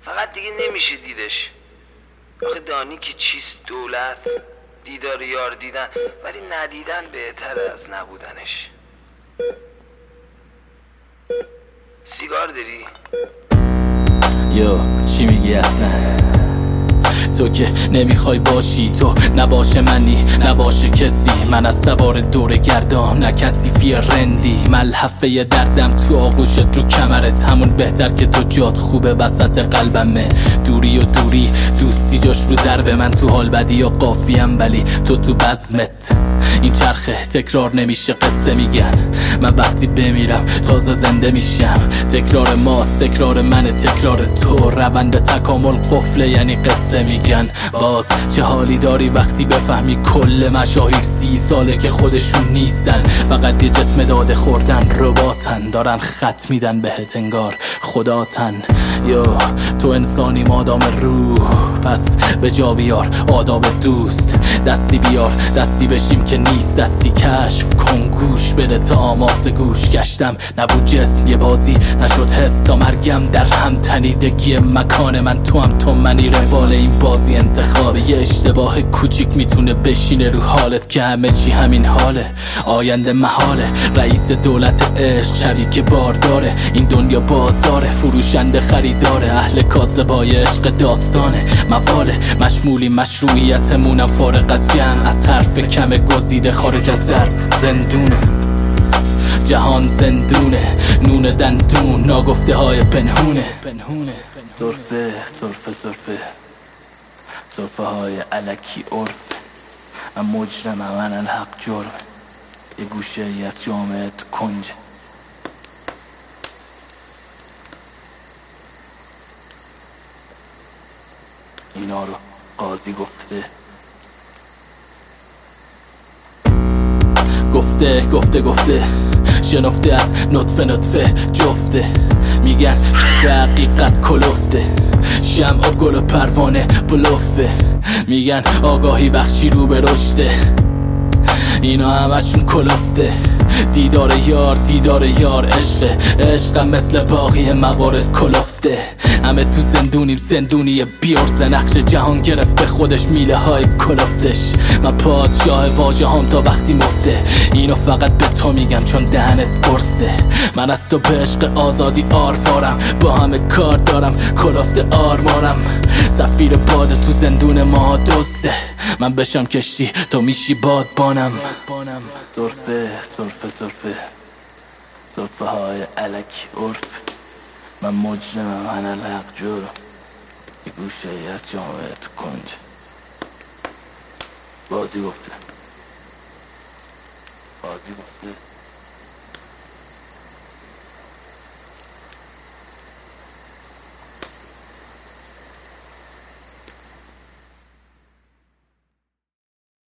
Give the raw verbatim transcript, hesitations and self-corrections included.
فقط دیگه نمیشه دیدش. آخه دانی که چیست دولت؟ دیدار یار دیدن، ولی ندیدن بهتر از نبودنش. سیگار داری؟ یو چی میگی اصلا؟ تو که نمیخوای باشی، تو نباشه منی نباشه کسی. من از سوار دور گردام نه کسی فی رندی. ملحفه دردم تو آغوشت رو کمرت، همون بهتر که تو جات خوبه وسط قلبمه. دوری و دوری دوستی جاش رو ضرب من، تو حال بدی یا قافیم ولی تو تو بزمت. این چرخه تکرار نمیشه قصه میگن، من وقتی بمیرم تازه زنده میشم. تکرار ماست تکرار منه تکرار تو، روند تکامل قفله یعنی قصه میگن. باز چه حالی داری وقتی بفهمی کل مشاهیر سی ساله که خودشون نیستن، فقط یه جسم داده خوردن، رباتن دارن خط میدن بهت انگار خداتن. یو تو انسانی مادام روح، پس به جا بیار آداب دوست. دستی بیار دستی بشیم که نیست، دستی کشف کن گوش بده تا آماس گوش. گشتم نبود جسم یه بازی نشد حس، تا مرگم در هم تنیدگی مکان من تو هم تو منی. روال این بازی انتخابه، یه اشتباه کوچیک میتونه بشینه رو حالت که همه چی همین حاله. آینده محاله، رئیس دولت عشق شبی که بار داره. این دنیا بازاره، فروشنده خریداره، اهل کاسبای عشق داستانه. مواله مشمولی مشروعیتمونم فارغ از جمع، از حرف کم گزیده خارج از در زندونه. جهان زندونه نون دندون، ناگفته های پنهونه. سرفه سرفه سرفه سرفه های علکی عرف. من مجرم من الحق جرم، یه گوشه ای از جامعه تو کنج. اینا رو قاضی گفته گفته گفته گفته شنفته از نطفه نطفه جفته. میگن دقیقت کلفته، شمع و گل و پروانه بلوفه. میگن آگاهی بخشی رو به رشته، اینا همشون کلفته. دیدار یار دیدار یار عشقه، عشقم مثل باقی موارد کلفته. همه تو زندونیم زندونی بیارزه، نقش جهان گرفت به خودش میله های کلفتش. من پادشاه واژه هم تا وقتی مفته، اینو فقط به تو میگم چون دهنت برسه. من از تو به عشق آزادی آرفارم، با همه کار دارم کلفته آرمارم. سفیر باده تو زندون ما دوسته، من بشم کشتی تو میشی بادبانم. سرفه سرفه سرفه سرفه های علکی عرف. من مجرمم من الحق جرم، یه گوشه ای از جامعه تو کنج. بازی گفته بازی گفته